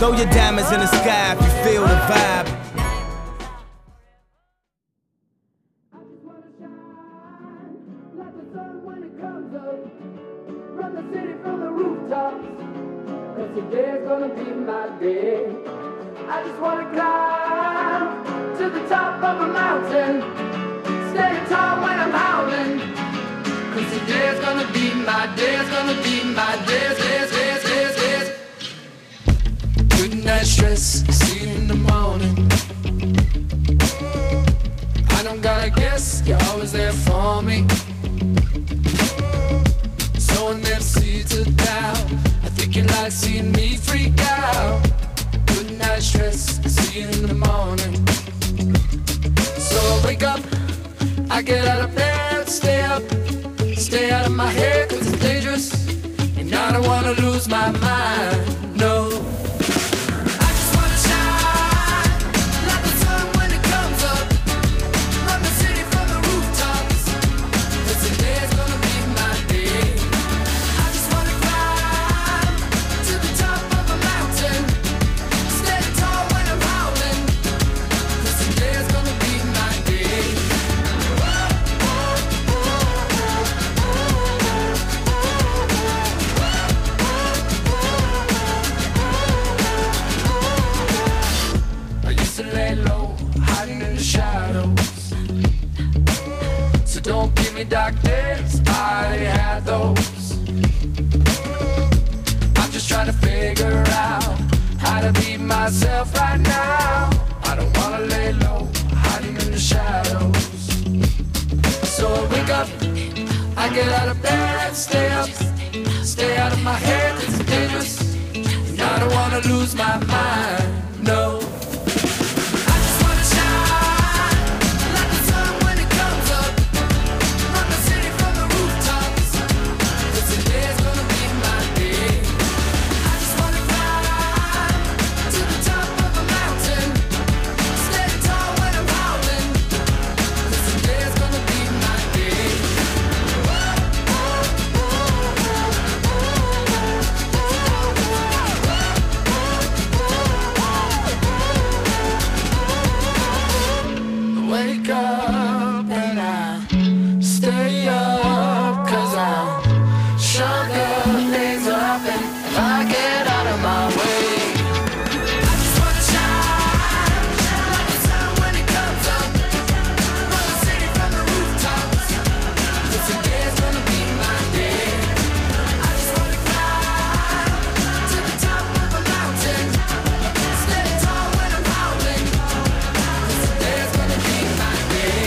Throw your diamonds in the sky if you feel the vibe. Run the city from the rooftops, 'cause today's gonna be my day. I just wanna climb to the top of a mountain, stand tall when I'm howling, 'cause today's gonna be my day, it's gonna be my day. Good night stress, see you in the morning. I don't gotta guess, you're always there for me. Sowing them seeds of doubt, I think you like seeing me freak out. Good night stress, see you in the morning. So I wake up, I get out of bed, stay up, stay out of my head 'cause it's dangerous, and I don't wanna lose my mind, no. I just wanna shine like the sun when it comes up, run the city from the rooftops, 'cause today's gonna be my day. I just wanna climb to the top of a mountain, stand tall when I'm howling, 'cause today's gonna be my day. I used to lay low, hiding in the shadows, so don't give me dark days, I already had those. I'm just trying to figure out how to be myself right now. I don't wanna lay low, hiding in the shadows. So I wake up, I get out of bed, stay up, stay out of my head, 'cause it's dangerous, and I don't wanna lose my mind, no. I just wanna shine like the sun when it comes up, run the city from the rooftops, 'cause today's gonna be my day. I just wanna climb to the top of a mountain, stand tall when I'm howling, 'cause today's gonna be my day. Wake up and I stay up, 'cause I'm stronger, things will happen if I get out of my way. I just wanna shine like the sun when it comes up, run the city from the rooftops, 'cause today's gonna be my day. I just wanna climb to the top of a mountain, stand tall when I'm howling, 'cause today's gonna be my day.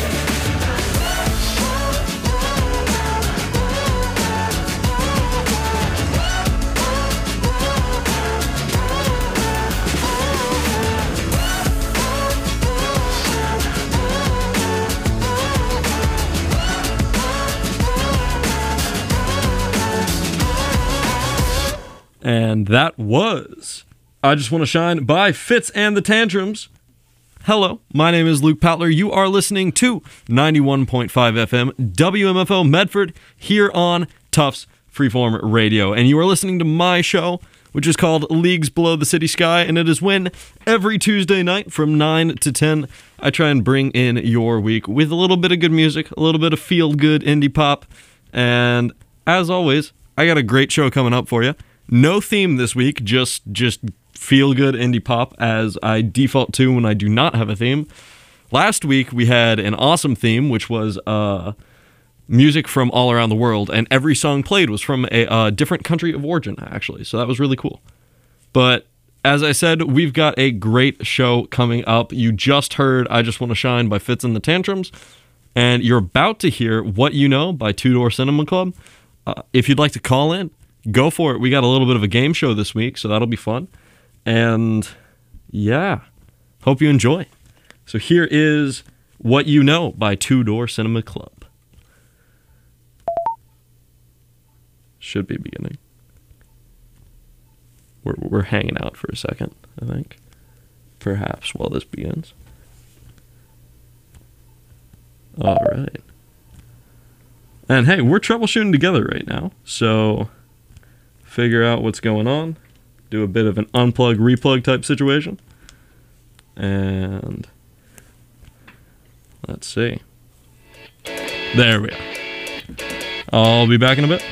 And that was I Just Want to Shine by Fitz and the Tantrums. Hello, my name is Luke Patler. You are listening to 91.5 FM WMFO Medford here on Tufts Freeform Radio. And you are listening to my show, which is called Leagues Below the City Sky. And it is when every Tuesday night from 9 to 10, I try and bring in your week with a little bit of good music, a little bit of feel-good indie pop. And as always, I got a great show coming up for you. No theme this week, just feel-good indie pop as I default to when I do not have a theme. Last week, we had an awesome theme, which was music from all around the world, and every song played was from a different country of origin, actually, so that was really cool. But as I said, we've got a great show coming up. You just heard I Just Want to Shine by Fitz and the Tantrums, and you're about to hear What You Know by Two Door Cinema Club. If you'd like to call in, go for it. We got a little bit of a game show this week, so that'll be fun. And yeah, hope you enjoy. So here is What You Know by Two Door Cinema Club. Should be beginning. We're hanging out for a second, I think. Perhaps while this begins. All right. And hey, we're troubleshooting together right now, so figure out what's going on. do a bit of an unplug, replug type situation. And let's see. There we are. I'll be back in a bit.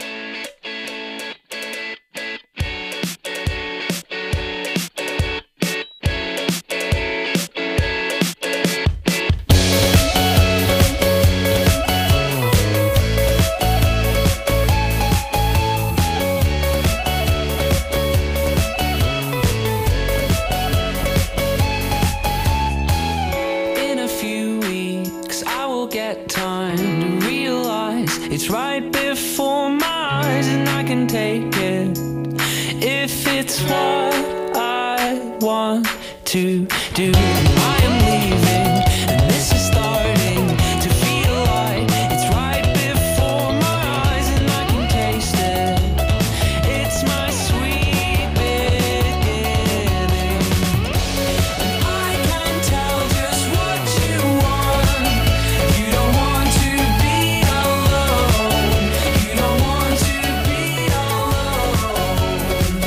It's right before my eyes and I can take it if it's what I want to do. I am leaving and this is starting to feel like it's right before my eyes and I can taste it. It's my sweet beginning and I can tell just what you want. You don't want to be alone. You don't want to be alone.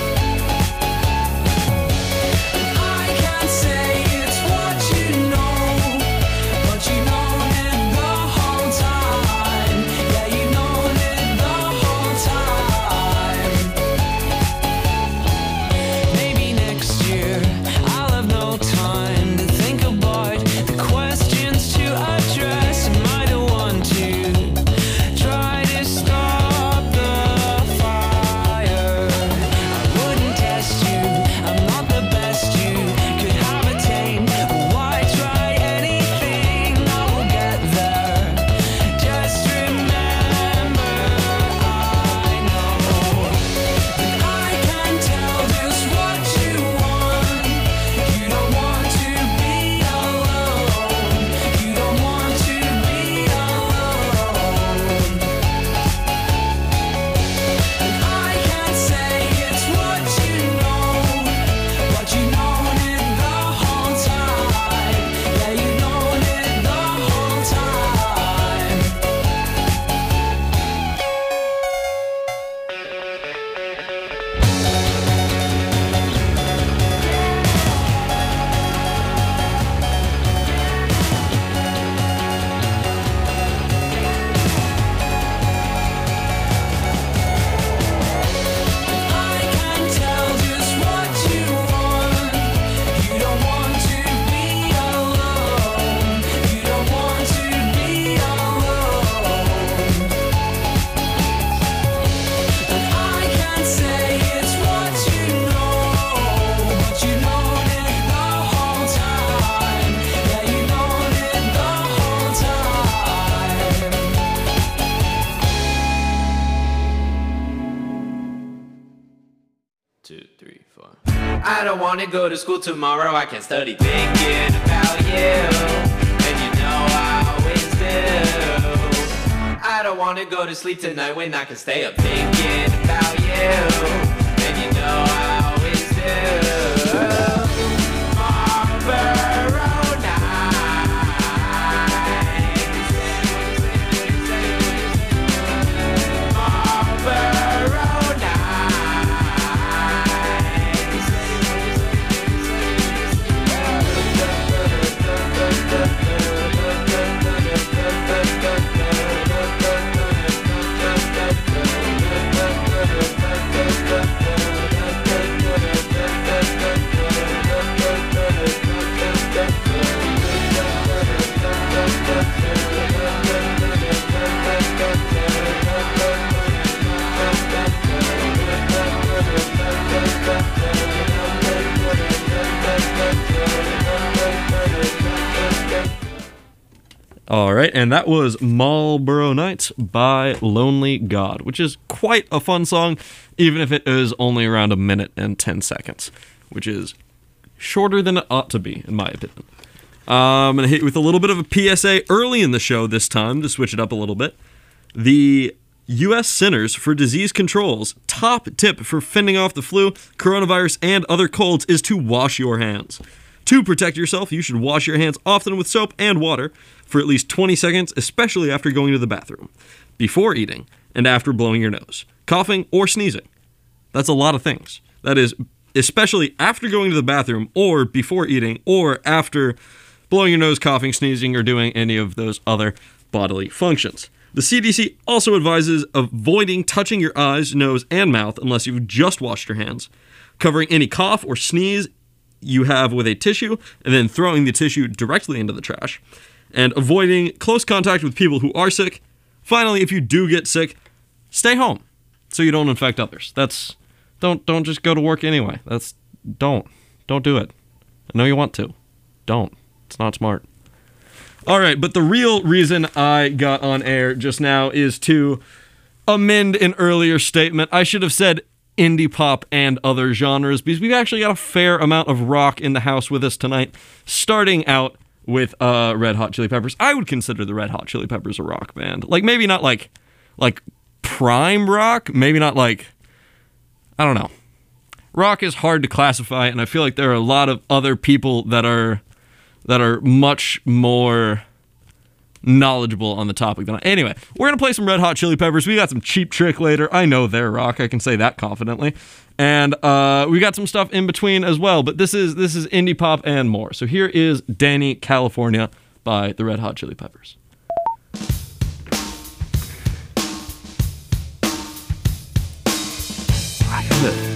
And I can say it's what you know, but you known it the whole time. Yeah, you known it the whole time. Maybe next year I'll have no time to think about the questions to address. Am I the one to try to stop the fire? I wouldn't test you, I'm not the best you could have attained. But why try anything? I will get there. Just remember, I know that I can tell just what you want. You don't want to be alone. You don't want to be alone. And I can say it's what you know, but you known it the whole time. Yeah, you known it the whole time. I can tell just what you want. You don't want to be alone. You don't want to be alone. And I can say it's what you know, but you known it the whole time. Yeah, you known it the whole time. 2, 3, 4. I don't wanna go to school tomorrow. I can study thinking about you, and you know I always do. I don't wanna go to sleep tonight when I can stay up thinking about you, and you know I always do. Marlboro nights. Marlboro All right, and that was Marlboro Nights by Lonely God, which is quite a fun song, even if it is only around 1 minute and 10 seconds, which is shorter than it ought to be, in my opinion. I'm going to hit you with a little bit of a PSA early in the show this time to switch it up a little bit. The U.S. Centers for Disease Control's top tip for fending off the flu, coronavirus, and other colds is to wash your hands. To protect yourself, you should wash your hands often with soap and water for at least 20 seconds, especially after going to the bathroom, before eating, and after blowing your nose, coughing, or sneezing. That's a lot of things. That is, especially after going to the bathroom or before eating or after blowing your nose, coughing, sneezing, or doing any of those other bodily functions. The CDC also advises avoiding touching your eyes, nose, and mouth unless you've just washed your hands, covering any cough or sneeze you have with a tissue, and then throwing the tissue directly into the trash, and avoiding close contact with people who are sick. Finally, if you do get sick, stay home so you don't infect others. Don't just go to work anyway. Don't do it. I know you want to. Don't. It's not smart. All right, but the real reason I got on air just now is to amend an earlier statement. I should have said indie pop and other genres, because we've actually got a fair amount of rock in the house with us tonight, starting out with Red Hot Chili Peppers. I would consider the Red Hot Chili Peppers a rock band. Like, maybe not like prime rock, maybe not like, I don't know. Rock is hard to classify, and I feel like there are a lot of other people that are much more knowledgeable on the topic than I. Anyway, we're going to play some Red Hot Chili Peppers. We got some Cheap Trick later. I know they're rock. I can say that confidently. And we got some stuff in between as well, but this is indie pop and more. So here is Danny California by the Red Hot Chili Peppers. I love it.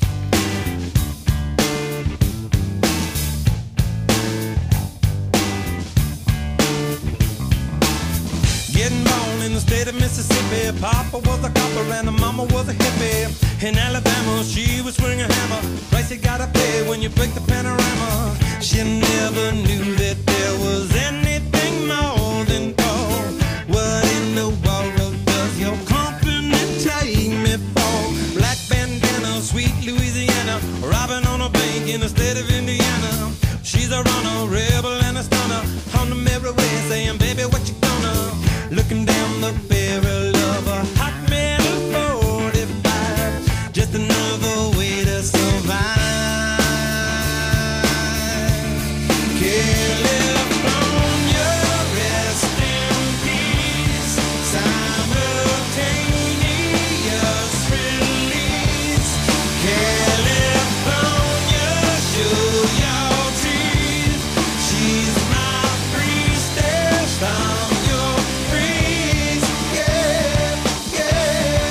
Getting born in the state of Mississippi, Papa was a copper and the mama was a hippie. In Alabama, she was swinging a hammer. Price you gotta pay when you break the panorama. She never knew that there was anything more than gold. What in the world does your company take me for? Black bandana, sweet Louisiana, robbing on a bank in the state of Indiana. She's a runner, rebel and a stunner, on the merry way saying, baby, what you gonna? Looking down the barrel of a hot metal 45, just another way to survive. California, rest in peace. Simultaneous release. California, show your teeth. She's my priestess. I'm your priest. Yeah, yeah.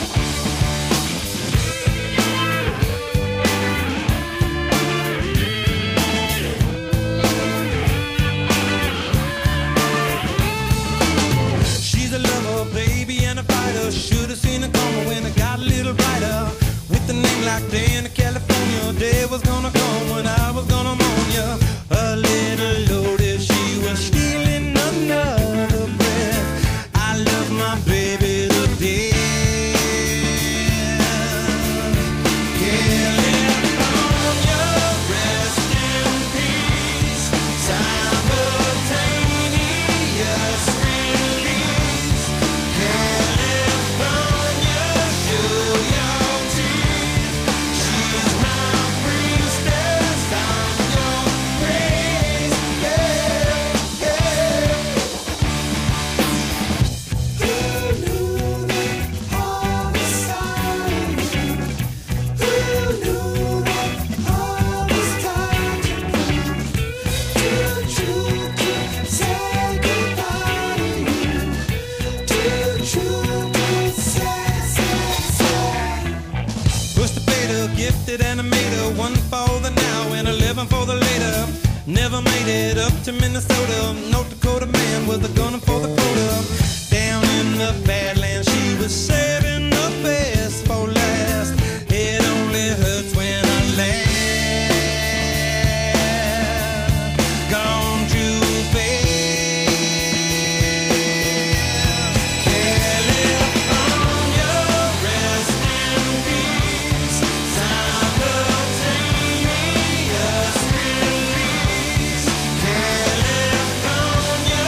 She's a lover, baby, and a fighter. Should've seen it coming when it got a little brighter. With a name like Danny California, day was gonna come when I was gonna mourn ya. A little loaded, she was stealing another breath. I love my baby to death. California, rest in peace. Simultaneous release. California, show your teeth. She's my priestess. I'm your praise. Yeah, yeah. Who knew that all this time? Who knew that all this time? Too true to say goodbye to you. Too true to say. Pushed the beta, gifted animator, one for the now and 11 for the later. Never made it up to Minnesota. North Dakota man was a gunner for the quota. Down in the Badlands, she was saving the best for last. It only hurts when I laugh. Gone too fast. California, rest in peace. Simultaneous release. California,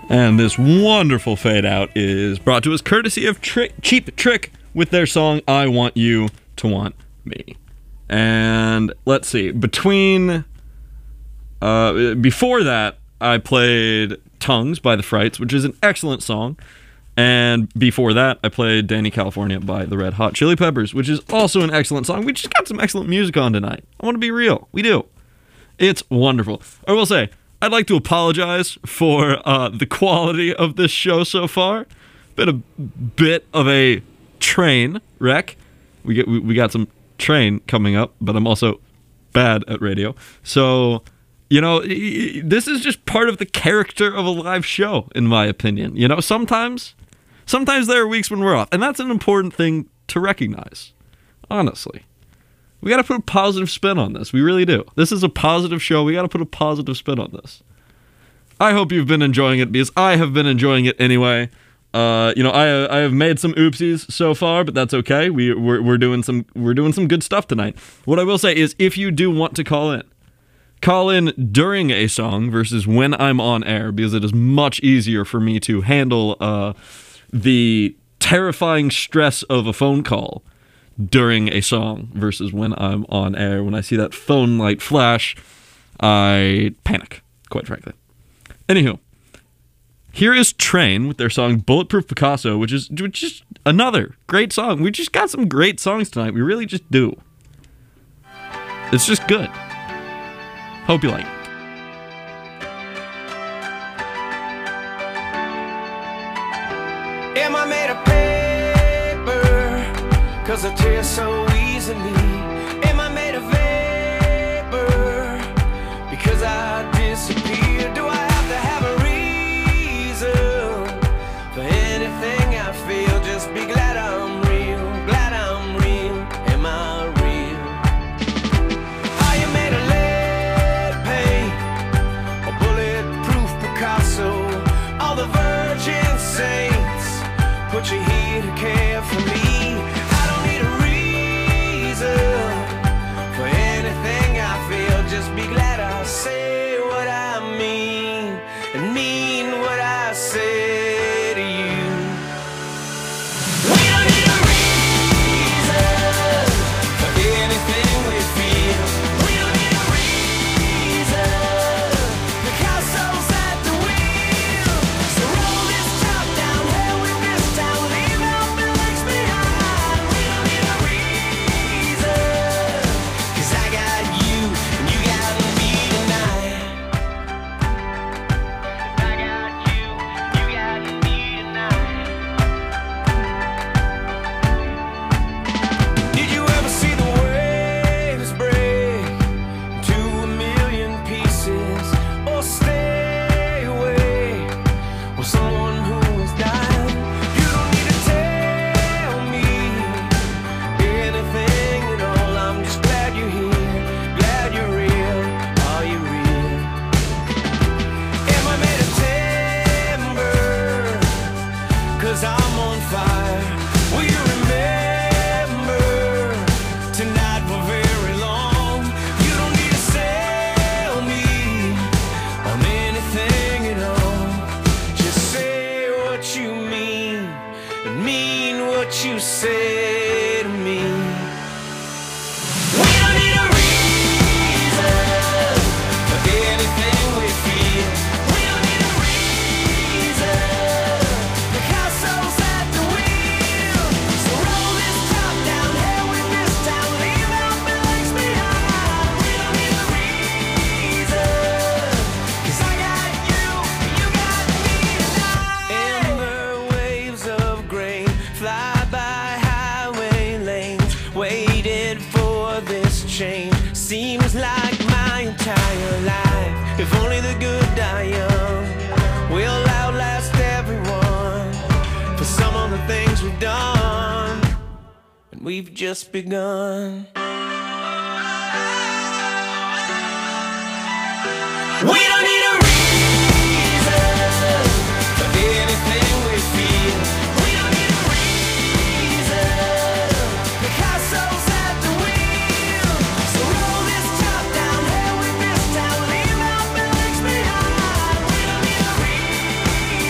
And this wonderful fade out is brought to us courtesy of Cheap Trick with their song I Want You to Want Me. And let's see, before that, I played Tongues by the Frights, which is an excellent song. And before that, I played Danny California by the Red Hot Chili Peppers, which is also an excellent song. We just got some excellent music on tonight. I want to be real. We do. It's wonderful. I will say, I'd like to apologize for the quality of this show so far. Been a bit of a train wreck. We got some train coming up, but I'm also bad at radio. So, you know, this is just part of the character of a live show, in my opinion. You know, sometimes there are weeks when we're off, and that's an important thing to recognize, honestly. We got to put a positive spin on this. We really do. This is a positive show. We got to put a positive spin on this. I hope you've been enjoying it, because I have been enjoying it anyway. I have made some oopsies so far, but that's okay. We're doing some good stuff tonight. What I will say is, if you do want to call in during a song versus when I'm on air, because it is much easier for me to handle the terrifying stress of a phone call during a song versus when I'm on air. When I see that phone light flash, I panic, quite frankly. Anywho, here is Train with their song Bulletproof Picasso, which is just another great song. We just got some great songs tonight. We really just do. It's just good. Hope you like it. Am I made of paper? 'Cause I tear so easily. Am I made of vapor? Because I disappear. Do I have to have a reason for anything I feel? Just be glad I'm real. Glad I'm real. Am I real? Are you made of lead paint or bulletproof Picasso? All the virgin saints put you here to care for me. I don't need a reason for anything I feel. Just be glad I say what I mean and mean what I say to you. We don't need a reason for anything we feel. We don't need a reason. Picasso's at the wheel. So roll this top down, hell with this town, leave out my legs behind. We don't need a reason, 'cause I got you and you got me tonight. I got you, you got me tonight. Did you ever see the waves break into a million pieces, or stay away with someone who is dying? You don't need to tell me anything at all. I'm just glad you're here, glad you're real. Are you real? Am I made of timber? 'Cause I'm on fire. Will you remember tonight for very long? You don't need to sell me on anything at all. Just say what you mean and mean what you say to me. We don't need a reason for anything we feel. We don't need a reason. Picasso's at the wheel. So roll this top down, hell with this town, leave out my legs behind. We don't need a reason, 'cause I got you and you got me tonight. Amber waves of grain fly by highway lanes, waited for this change. Seems like my entire life. If only the good die young, we'll outlast everyone for some of the things we've done, and we've just begun. We don't need a reason for anything we feel. We don't need a reason. Picasso's at the wheel. So roll this top down, hell with this town, leave out my legs behind. We don't need a reason.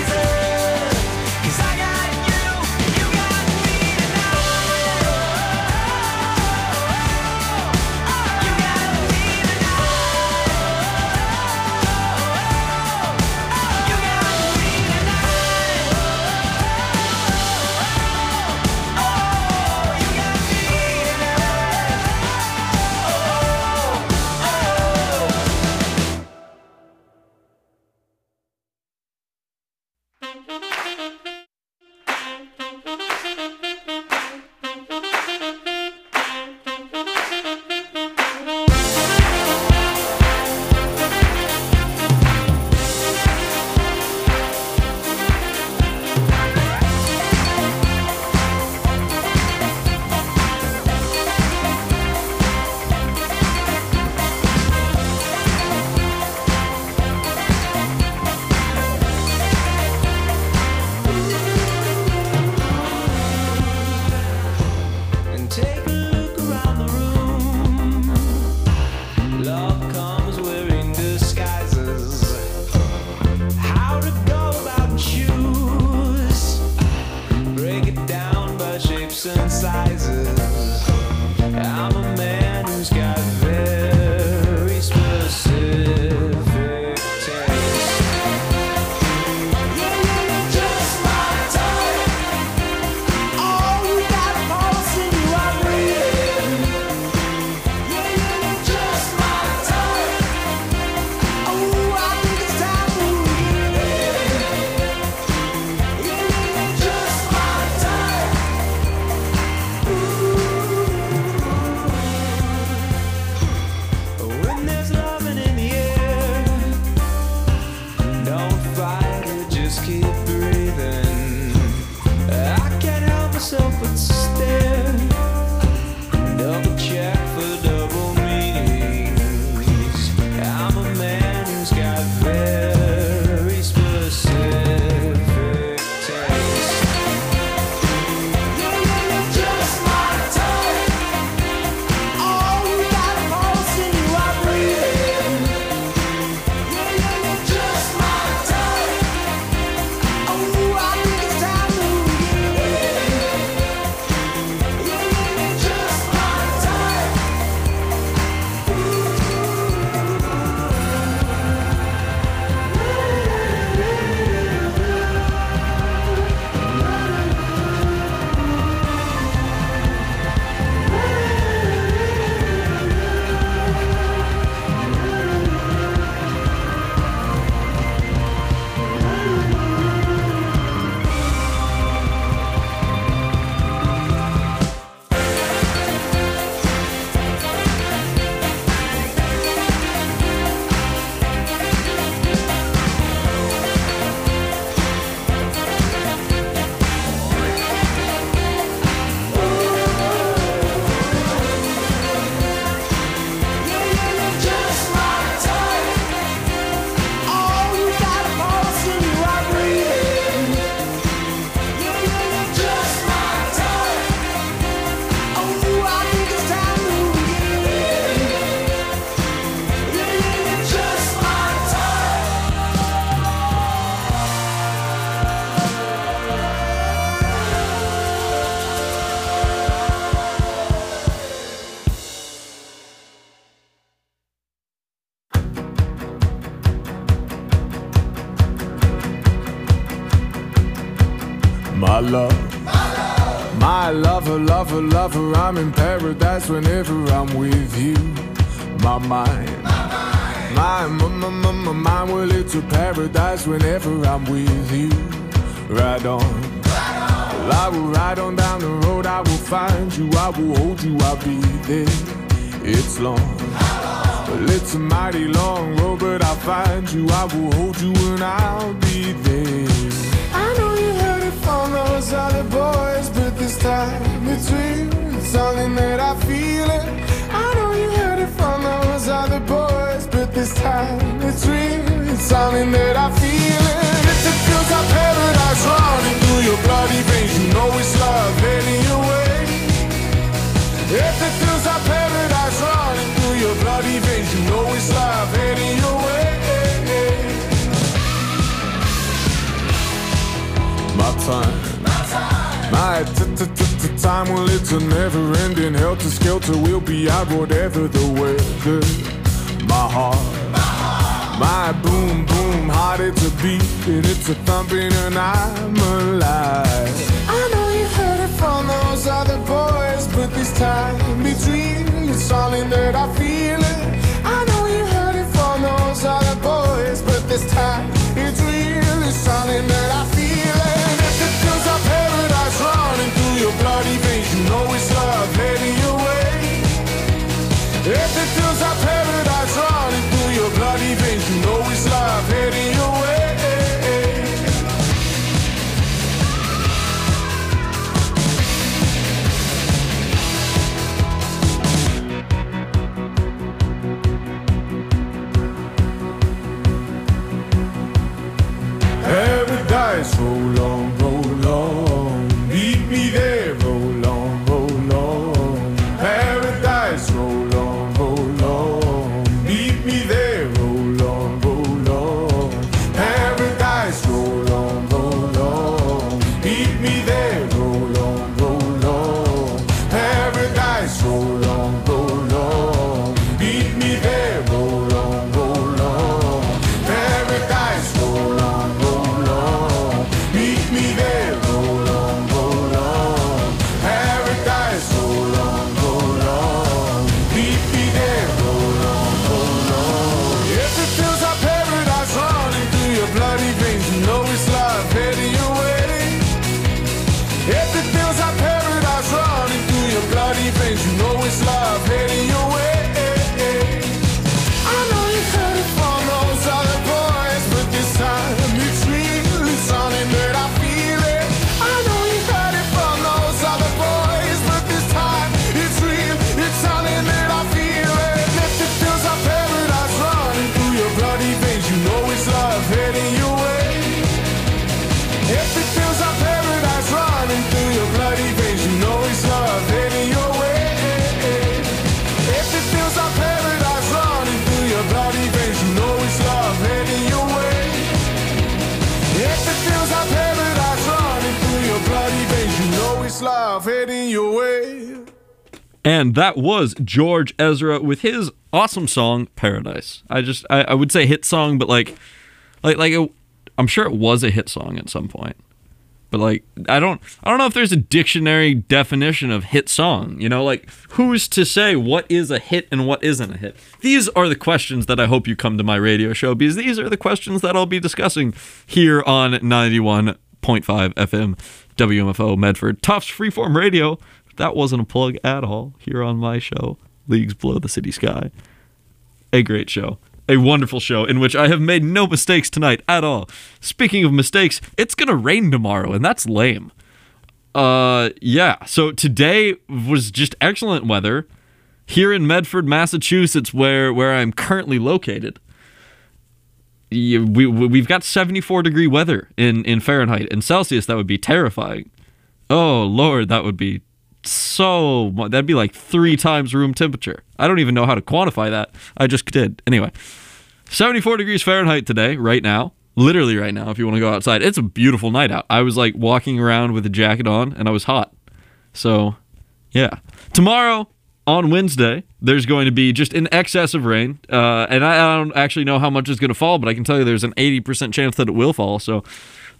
My love, my lover, lover, lover, I'm in paradise whenever I'm with you. My mind, my mind, well, it's a paradise whenever I'm with you. Ride on, well, I will ride on down the road, I will find you, I will hold you, I'll be there. It's long, well, it's a mighty long road, but I'll find you, I will hold you, and I'll be there. I know you heard it from those other boys, but this time it's real, it's something that I feel it. I know you heard it from those other boys, but this time it's real, it's something that I feel it. If it feels like paradise running through your bloody veins, you know it's love heading your way. If it feels like paradise running through your bloody veins, you know it's love heading your way. My time, my time, well, it's a never-ending helter-skelter. We'll be out whatever the weather. My heart, my boom, boom, heart, it's a beat and it's a thumping, and I'm alive. I know you heard it from those other boys, but this time it's real, it's something that I feel it. I know you heard it from those other boys, but this time it's real, it's something that I feel it. If it feels like paradise running through your bloody veins, you know it's love heading your way. If it feels like paradise running through your bloody veins, you know it's love heading your way. Paradise, roll on, meet me there, roll on. Paradise, roll on, meet me there, roll on. Paradise, roll on, meet me there, roll on. Paradise, roll on, meet me there, roll on. Paradise, roll on. Meet me there, roll on. Paradise, roll on. Meet me there, roll on. If it feels like paradise running through your bloody veins, you know it's love heading your way. If it feels like paradise running through your bloody veins, you know it's love heading your way. I know you heard it from those other boys, but this time it's real, it's something that I feel it. I know you heard it from those other boys, but this time it's real, it's something that I feel it. If it feels like paradise running through your bloody veins, you know it's love heading your way. If it feels like paradise running through your bloody veins, you know it's love heading your way. If it feels like paradise running through your bloody veins, you know it's love heading your way. If it feels like paradise running through your bloody veins, you know it's love heading your way. And that was George Ezra with his awesome song Paradise. I would say hit song, but like I'm sure it was a hit song at some point. But like I don't know if there's a dictionary definition of hit song, you know, like who's to say what is a hit and what isn't a hit? These are the questions that I hope you come to my radio show, because these are the questions that I'll be discussing here on 91.5 FM WMFO Medford. Tufts Freeform Radio. That wasn't a plug at all here on my show, Leagues Below the City Sky. A great show. A wonderful show in which I have made no mistakes tonight at all. Speaking of mistakes, it's going to rain tomorrow, and that's lame. Yeah, so today was just excellent weather here in Medford, Massachusetts, where I'm currently located. We've got 74-degree weather in Fahrenheit. In Celsius, that would be terrifying. Oh, Lord, that would be so much. That'd be like 3 times room temperature. I don't even know how to quantify that. I just did. Anyway, 74 degrees Fahrenheit today, right now. Literally right now, if you want to go outside. It's a beautiful night out. I was like walking around with a jacket on, and I was hot. So, yeah. Tomorrow, on Wednesday, there's going to be just in excess of rain. And I don't actually know how much is going to fall, but I can tell you there's an 80% chance that it will fall. So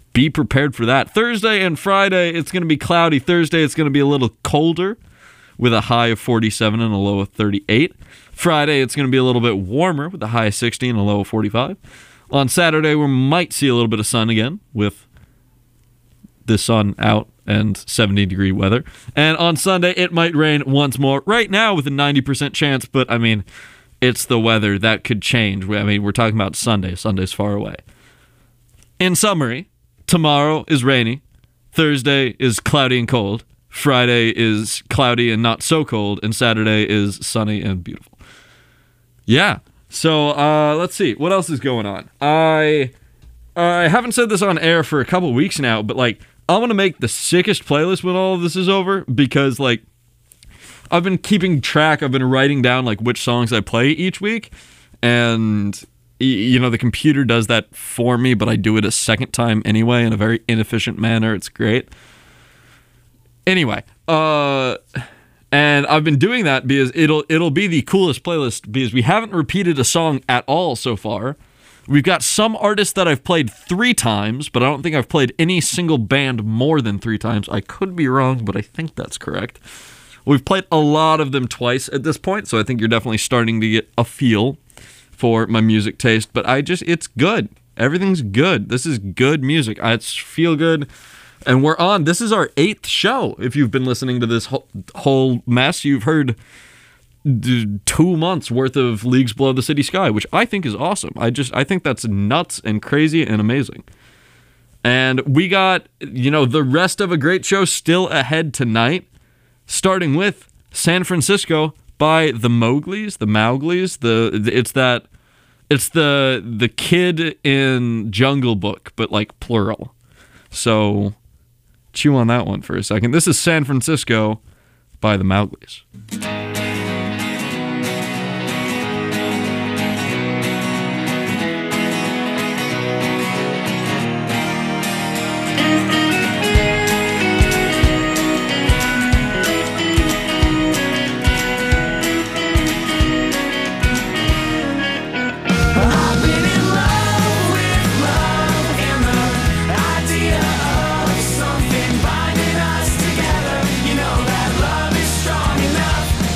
be prepared for that. Thursday and Friday, it's going to be cloudy. Thursday, it's going to be a little colder with a high of 47 and a low of 38. Friday, it's going to be a little bit warmer with a high of 60 and a low of 45. On Saturday, we might see a little bit of sun again with the sun out and 70-degree weather. And on Sunday, it might rain once more. Right now, with a 90% chance, but I mean, it's the weather that could change. I mean, we're talking about Sunday. Sunday's far away. In summary, tomorrow is rainy. Thursday is cloudy and cold. Friday is cloudy and not so cold. And Saturday is sunny and beautiful. Yeah. So, let's see. What else is going on? I haven't said this on air for a couple weeks now, but, like, I'm going to make the sickest playlist when all of this is over because, like, I've been keeping track. I've been writing down, like, which songs I play each week. And, you know, the computer does that for me, but I do it a second time anyway in a very inefficient manner. It's great. Anyway, and I've been doing that because it'll be the coolest playlist because we haven't repeated a song at all so far. We've got some artists that I've played 3 times, but I don't think I've played any single band more than 3 times. I could be wrong, but I think that's correct. We've played a lot of them twice at this point, so I think you're definitely starting to get a feel for my music taste, but it's good. Everything's good. This is good music. It's feel good. And we're on. This is our 8th show. If you've been listening to this whole mess, you've heard 2 months worth of Leagues Below the City Sky, which I think is awesome. I think that's nuts and crazy and amazing. And we got, you know, the rest of a great show still ahead tonight, starting with San Francisco by the Mowglis. It's the kid in Jungle Book, but like plural. So chew on that one for a second. This is San Francisco by the Mowglis. Something binding us together. You know that love is strong enough.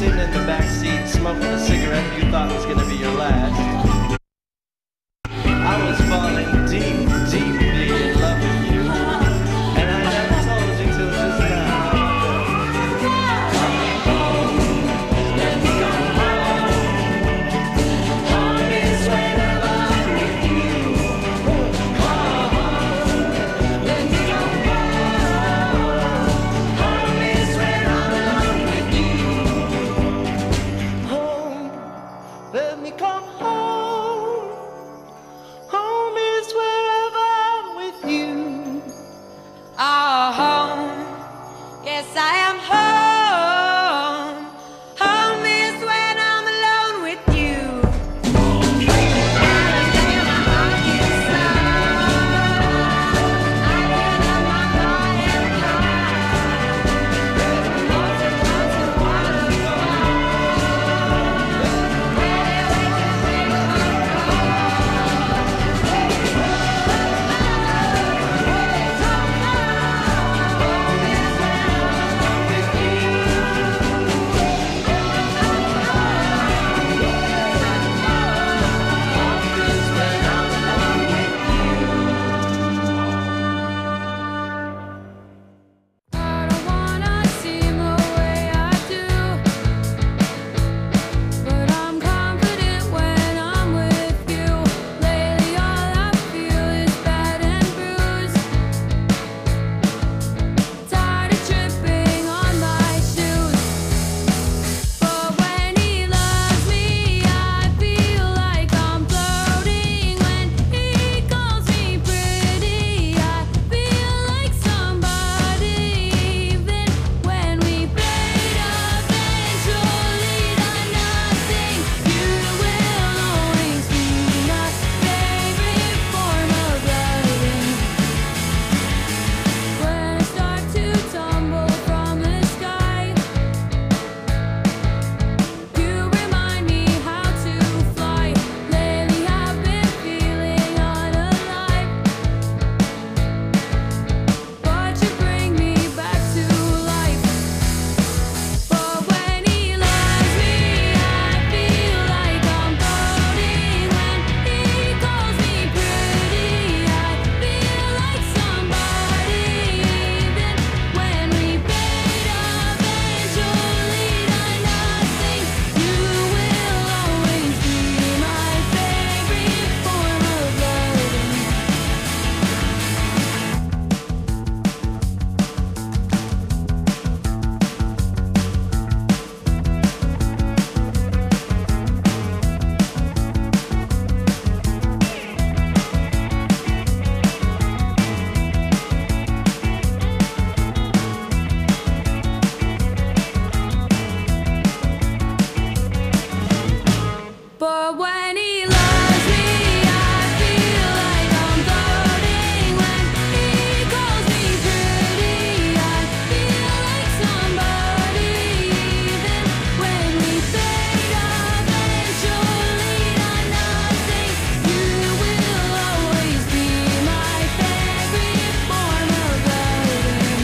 sitting in the back seat smoking a cigarette you thought was gonna be your last. I was falling deep, deeply in love with you, and I never told you till just now. Let me go home. Home is wherever I'm with you. Home. Let me go home. Home is where I'm alone with you. Home. Let me come home. Home is wherever I'm with you. Oh, home. Yes, I am home. Home is when I'm alone with you. I don't wanna seem the way I do, but I'm confident when I'm with you. Lately all I feel is bad and bruised, tired of tripping on my shoes. But when he loves me, I feel like I'm floating. When he calls me pretty, I feel like somebody. Even when we fade, eventually to nothing, you will always be my favorite form of loving. When I start to tumble from the sky, you remind me how to fly. Lately I've been feeling unalive, but you bring me back to life. But when he loves me, I feel like I'm floating. When he calls me pretty, I feel like somebody. Even when we fade, eventually to nothing, you will always be my favorite form of loving. But when he loves me, I feel like I'm floating. When he calls me pretty, I feel like somebody. Even when we fade, eventually to nothing, you will always be my favorite form of loving.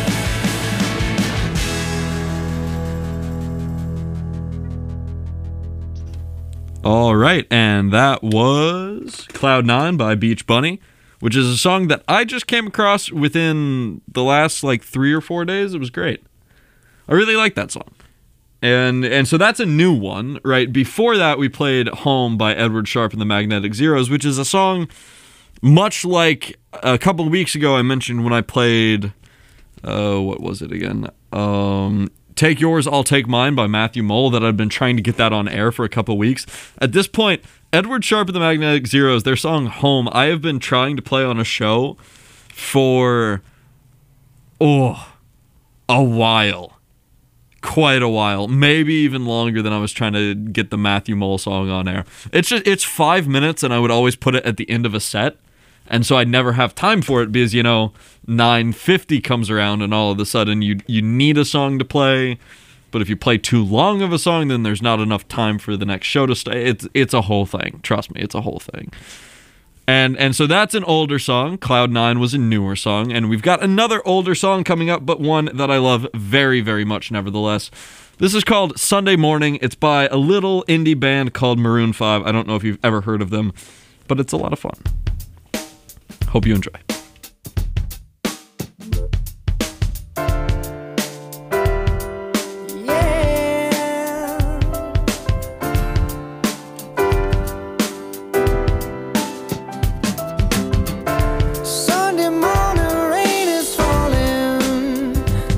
All right, and that was Cloud 9 by Beach Bunny, which is a song that I just came across within the last like 3 or 4 days. It was great. I really like that song. And so that's a new one, right? Before that, we played Home by Edward Sharpe and the Magnetic Zeros, which is a song much like a couple of weeks ago I mentioned when I played, what was it again? Take Yours, I'll Take Mine by Matthew Mole, that I've been trying to get that on air for a couple weeks. At this point, Edward Sharpe and the Magnetic Zeros, their song Home, I have been trying to play on a show for, a while. Quite a while. Maybe even longer than I was trying to get the Matthew Mole song on air. It's 5 minutes, and I would always put it at the end of a set. And so I'd never have time for it because, 9:50 comes around and all of a sudden you need a song to play. But if you play too long of a song, then there's not enough time for the next show to stay. It's a whole thing. Trust me, it's a whole thing. And so that's an older song. Cloud 9 was a newer song. And we've got another older song coming up, but one that I love very, very much nevertheless. This is called Sunday Morning. It's by a little indie band called Maroon 5. I don't know if you've ever heard of them, but it's a lot of fun. Hope you enjoy. Sunday morning, rain is falling.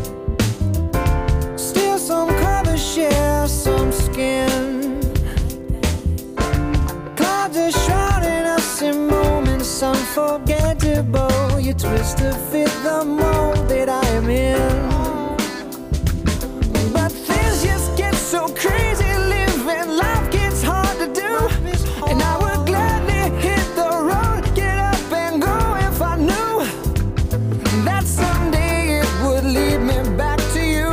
Still some color, share some skin. Clouds are shrouding us in moments unforgettable. You twist to fit the mold that I am in. But things just get so crazy, living life gets hard to do. And I would gladly hit the road, get up and go if I knew that someday it would lead me back to you.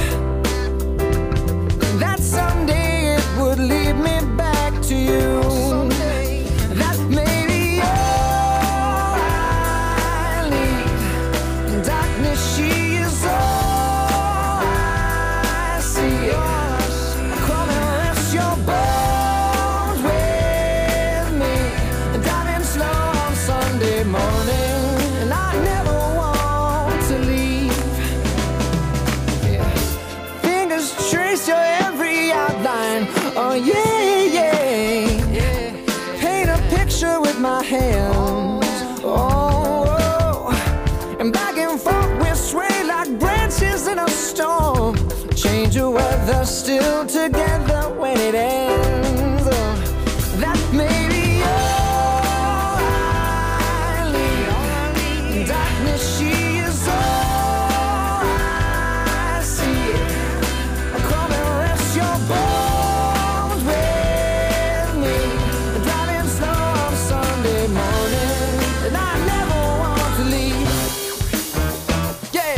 That someday it would lead me back to you. That maybe all I need. Darkness, she is all I see. Come and rest your bones with me. Driving slow on Sunday morning, and I never want to leave. Yeah. Fingers trace your every outline. Oh yeah, yeah. Paint a picture with my hands. Oh, and back and forth we sway like branches in a storm. Change your weather, still together when it ends. Oh, that may be all I need. Darkness, she is all I see. Come and rest your bones with me. Driving slow on Sunday morning, and I never want to leave. Yeah.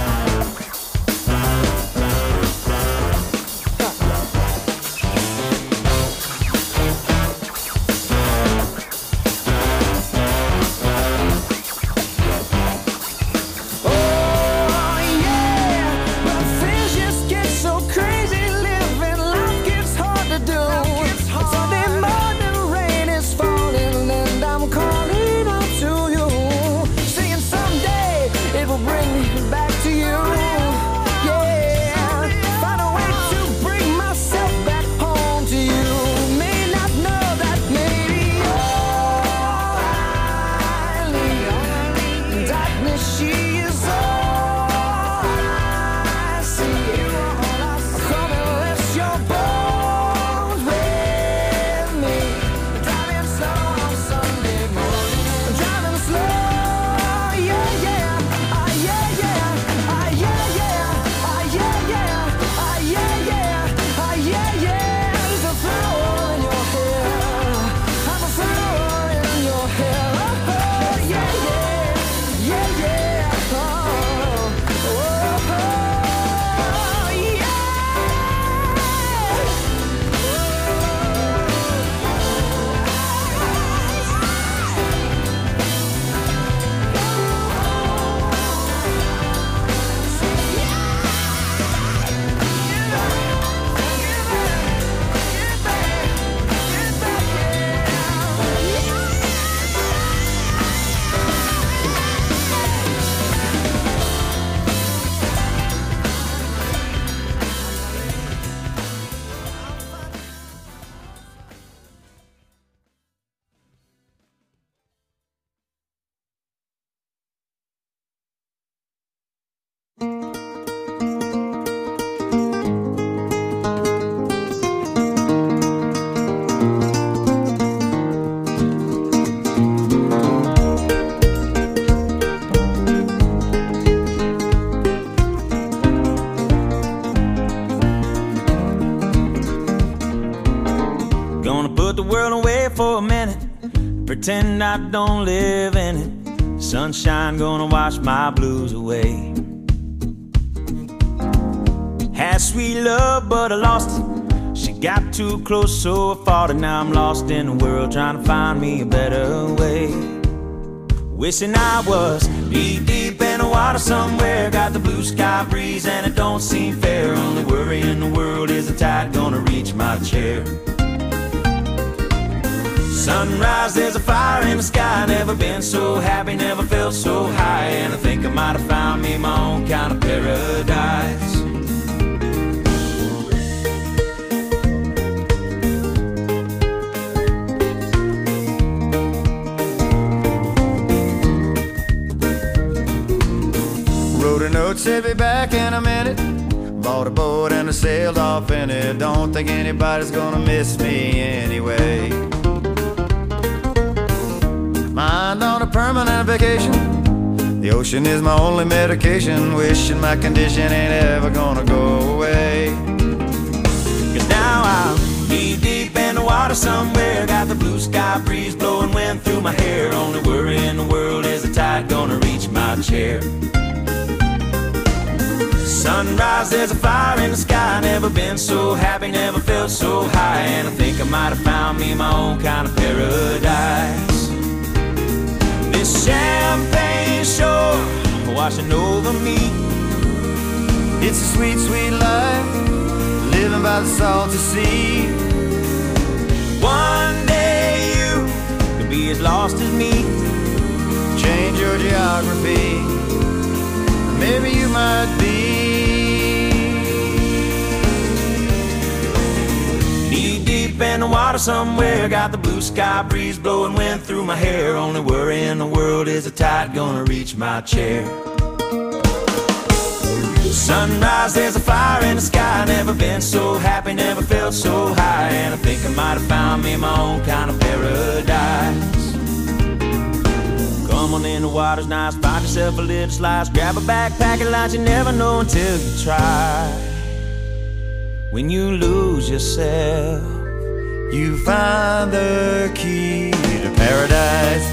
Oh yeah, but things just get so crazy, living life gets hard to do. Sunday morning, rain is falling, and I'm calling out to you, saying someday it will bring me back to you. Yeah, find a way to bring myself back home to you. May not know that maybe all I need. Darkness, she is all I see. Come and rest your bones with me. Driving slow on Sunday morning. Driving slow, yeah, yeah. Ah, yeah, yeah. Ah, yeah, yeah. Ah, yeah, yeah. Ah, yeah, yeah. Ah, yeah, yeah. There's a flower in your hair. I'm a flower in your hair. Oh, yeah, yeah. Yeah, yeah. Oh, oh, yeah. Gonna put the world away for a minute, pretend I don't live in it. Sunshine gonna wash my blues away. Had sweet love, but I lost it. She got too close, so I fought it. Now I'm lost in the world, trying to find me a better way. Wishing I was knee deep in the water somewhere. Got the blue sky breeze and it don't seem fair. Only worry in the world is the tide gonna reach my chair. Sunrise, there's a fire in the sky. Never been so happy, never felt so high. And I think I might have found me my own kind of paradise. Wrote a note, said be back in a minute. Bought a boat and I sailed off in it. Don't think anybody's gonna miss me anyway. Mind on a permanent vacation. The ocean is my only medication. Wishing my condition ain't ever gonna go away. Cause now I'm knee deep in the water somewhere. Got the blue sky breeze blowing wind through my hair. Only worry in the world is the tide gonna reach my chair. Sunrise, there's a fire in the sky. Never been so happy, never felt so high. And I think I might have found me my own kind of paradise. This champagne shore washing over me. It's a sweet, sweet life, living by the salty sea. One day you could be as lost as me. Change your geography, maybe you might be. Knee deep in the water somewhere. Got the blue sky breeze blowing wind through my hair. Only worry in the world is the tide gonna reach my chair. Sunrise, there's a fire in the sky. Never been so happy, never felt so high. And I think I might have found me my own kind of paradise. Come on in, the water's nice. Find yourself a little slice. Grab a backpack and lunch. You never know until you try. When you lose yourself, you find the key to paradise.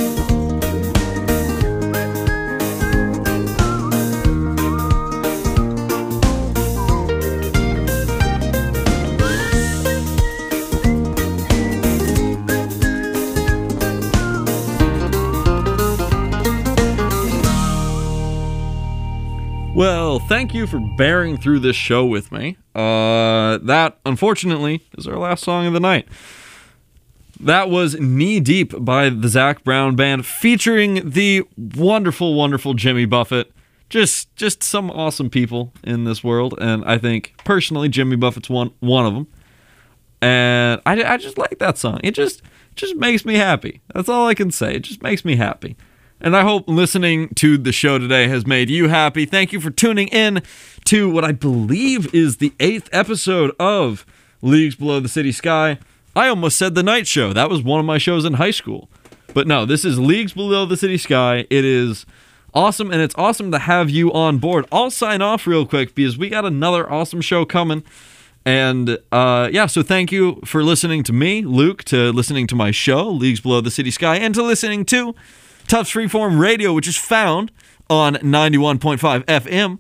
Well, thank you for bearing through this show with me. That, unfortunately, is our last song of the night. That was Knee Deep by the Zac Brown Band, featuring the wonderful, wonderful Jimmy Buffett. Just some awesome people in this world, and I think, personally, Jimmy Buffett's one of them. And I just like that song. It just makes me happy. That's all I can say. It just makes me happy. And I hope listening to the show today has made you happy. Thank you for tuning in to what I believe is the 8th episode of Leagues Below the City Sky. I almost said The Night Show. That was one of my shows in high school. But no, this is Leagues Below the City Sky. It is awesome, and it's awesome to have you on board. I'll sign off real quick because we got another awesome show coming. And so thank you for listening to me, Luke, to listening to my show, Leagues Below the City Sky, and to listening to Tufts Freeform Radio, which is found on 91.5 FM,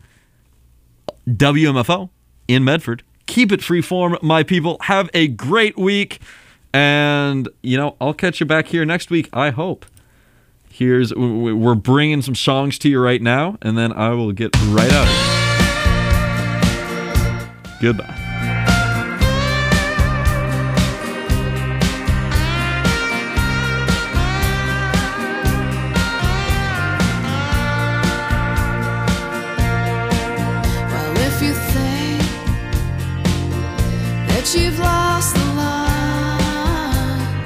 WMFO in Medford. Keep it freeform, my people. Have a great week. And, I'll catch you back here next week, I hope. We're bringing some songs to you right now, and then I will get right out of here. Goodbye. You've lost the lines,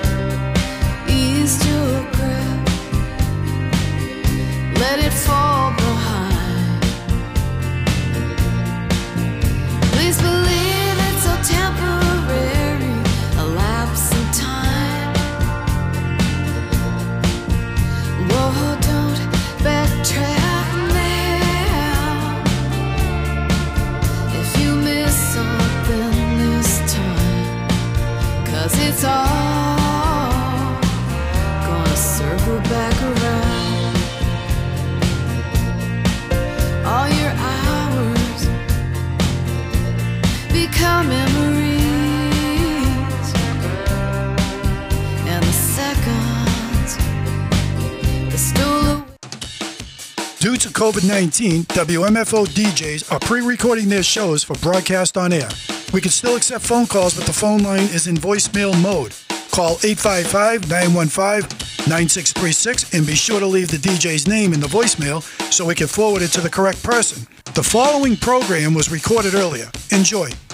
ease your grip, let it fall behind. Please believe it's so temporary, a lapse in time. Whoa, don't backtrack now. If you miss something this time, COVID-19, WMFO DJs are pre-recording their shows for broadcast on air. We can still accept phone calls, but the phone line is in voicemail mode. Call 855-915-9636 and be sure to leave the DJ's name in the voicemail so we can forward it to the correct person. The following program was recorded earlier. Enjoy.